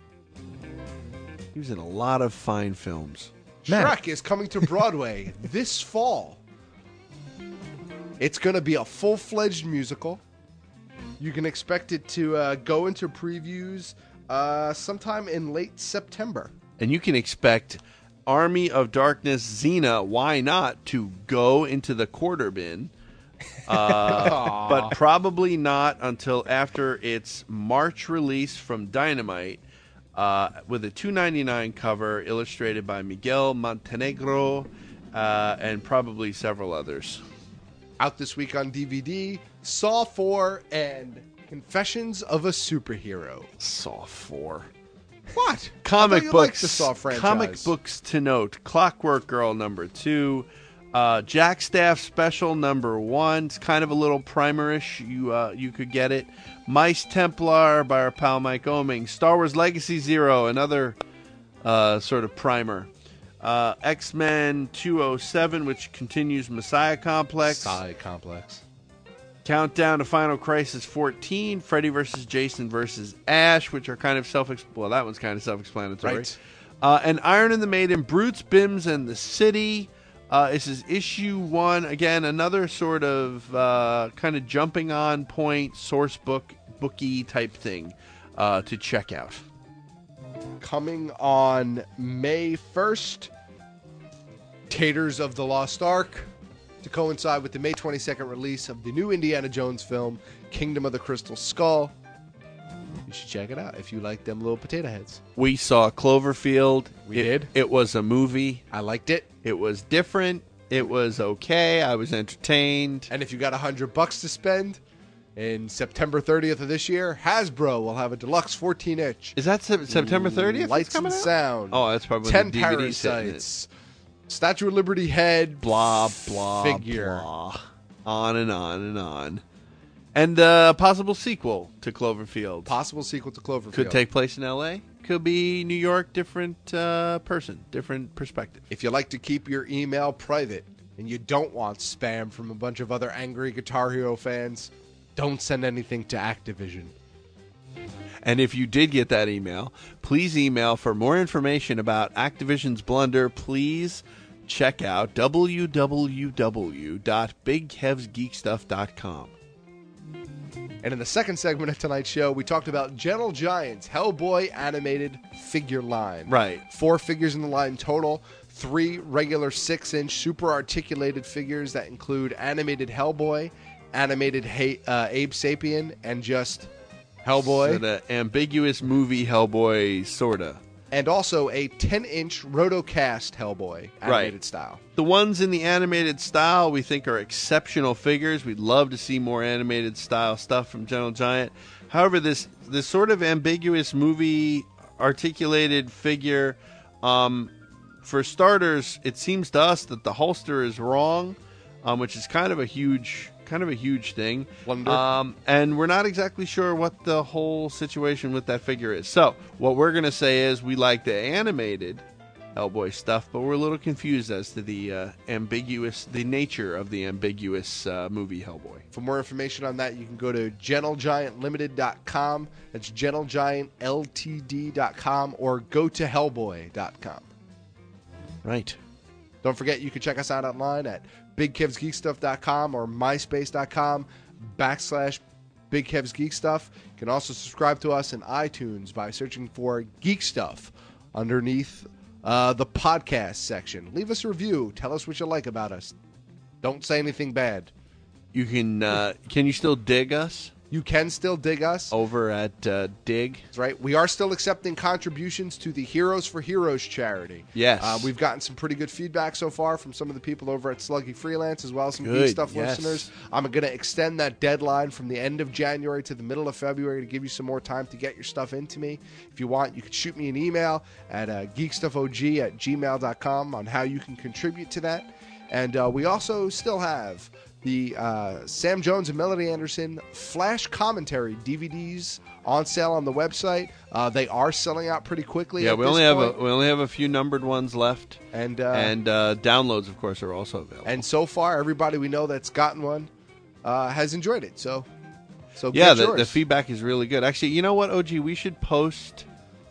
He was in a lot of fine films. Shrek is coming to Broadway this fall. It's going to be a full-fledged musical. You can expect it to uh, go into previews uh, sometime in late September. And you can expect Army of Darkness Xena, why not, to go into the quarter bin. Uh, but probably not until after its March release from Dynamite, uh, with a two ninety-nine cover illustrated by Miguel Montenegro uh, and probably several others. Out this week on D V D, Saw four and Confessions of a Superhero. Saw four. What? Comic I thought you books. liked the Saw franchise. Comic books to note. Clockwork Girl number two. Uh, Jack Staff Special number one. It's kind of a little primerish. You uh, you could get it. Mice Templar by our pal Mike Oming. Star Wars Legacy Zero, another uh, sort of primer. Uh, X-Men two oh seven, which continues Messiah Complex. Messiah Complex. Countdown to Final Crisis fourteen. Freddy versus Jason versus Ash, which are kind of self well, that one's kind of self-explanatory. Right. Uh, and Iron and the Maiden, Brutes, Bims, and the City. Uh, this is issue one. Again, another sort of uh, kind of jumping on point source book booky type thing uh, to check out. Coming on May first, Taters of the Lost Ark, to coincide with the May twenty-second release of the new Indiana Jones film, Kingdom of the Crystal Skull. you should check it out if you like them little potato heads. We saw Cloverfield. We it, did. It was a movie. I liked it. It was different. It was okay. I was entertained. And if you got a hundred bucks to spend, in September thirtieth of this year, Hasbro will have a deluxe fourteen inch. Is that se- September thirtieth? Lights and out? sound. Oh, that's probably ten the D V D setting it. parasites. Statue of Liberty head. Blah blah figure. blah. On and on and on. And a uh, possible sequel to Cloverfield. Possible sequel to Cloverfield. Could take place in L A. Could be New York. Different uh, person. Different perspective. If you like to keep your email private and you don't want spam from a bunch of other angry Guitar Hero fans, don't send anything to Activision. And if you did get that email, please email for more information about Activision's blunder. Please check out w w w dot big kevs geek stuff dot com. And in the second segment of tonight's show, we talked about Gentle Giant's Hellboy animated figure line. Right. Four figures in the line total. Three regular six-inch super articulated figures that include animated Hellboy, animated ha- uh, Abe Sapien, and just Hellboy. So the ambiguous movie Hellboy, sorta. And also a ten-inch Rotocast Hellboy, animated Right. style. The ones in the animated style we think are exceptional figures. We'd love to see more animated style stuff from Gentle Giant. However, this this sort of ambiguous movie articulated figure, um, for starters, it seems to us that the holster is wrong, um, which is kind of a huge kind of a huge thing. Wonder. Um, and we're not exactly sure what the whole situation with that figure is. So what we're going to say is we like the animated Hellboy stuff, but we're a little confused as to the uh, ambiguous, the nature of the ambiguous uh, movie Hellboy. For more information on that, you can go to gentle giant limited dot com. That's gentle giant l t d dot com or go to hellboy dot com. Right. Don't forget, you can check us out online at big kevs geek stuff dot com or myspace dot com backslash big kevs geek stuff. You can also subscribe to us in iTunes by searching for Geek Stuff underneath uh, the podcast section. Leave us a review. Tell us what you like about us. Don't say anything bad. You can, uh, can you still dig us? You can still dig us. Over at uh, Dig. That's right. We are still accepting contributions to the Heroes for Heroes charity. Yes. Uh, we've gotten some pretty good feedback so far from some of the people over at Sluggy Freelance, as well as some Good, Geek Stuff yes. listeners. I'm going to extend that deadline from the end of January to the middle of February to give you some more time to get your stuff into me. If you want, you can shoot me an email at uh, geekstuffog at gmail dot com on how you can contribute to that. And uh, we also still have the uh, Sam Jones and Melody Anderson Flash Commentary D V Ds on sale on the website. Uh, they are selling out pretty quickly. Yeah, at we this only have point. a, we only have a few numbered ones left, and uh, and uh, downloads, of course, are also available. And so far, everybody we know that's gotten one uh, has enjoyed it. So, so yeah, get the, yours. the feedback is really good. Actually, you know what, O G, we should post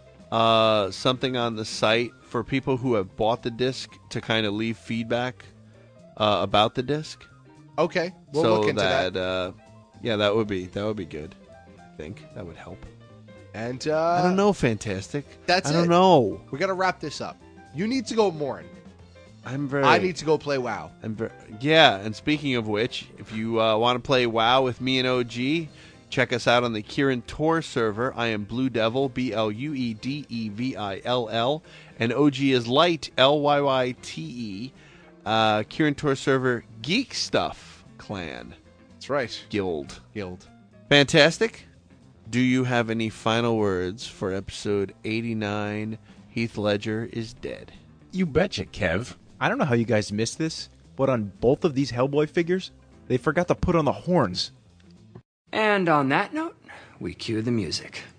uh, something on the site for people who have bought the disc to kind of leave feedback uh, about the disc. Okay, we'll so look into that. that uh, yeah, that would be that would be good. I think that would help. And uh, I don't know, Fantastic. That's I don't it. know. We got to wrap this up. You need to go Morin. I'm very. I need to go play WoW. I'm very, yeah, and speaking of which, if you uh, want to play WoW with me and O G, check us out on the Kieran Tor server. I am Blue Devil, B L U E D E V I L L, and O G is Light, L Y Y T E. Uh, Kieran Tor server, Geek Stuff Clan. That's right. Guild. Guild. Fantastic. Do you have any final words for episode eighty-nine? Heath Ledger is dead. You betcha, Kev. I don't know how you guys missed this, but on both of these Hellboy figures, they forgot to put on the horns. And on that note, we cue the music.